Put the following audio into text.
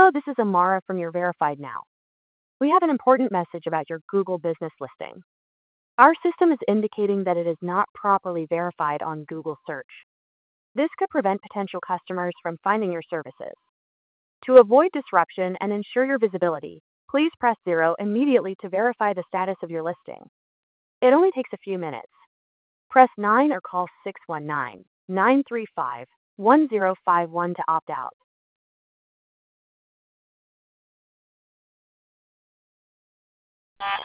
Hello, this is Amara from your Verified Now. We have an important message about your Google business listing. Our system is indicating that it is not properly verified on Google search. This could prevent potential customers from finding your services. To avoid disruption and ensure your visibility, please press 0 immediately to verify the status of your listing. It only takes a few minutes. Press 9 or call 619-935-1051 to opt out.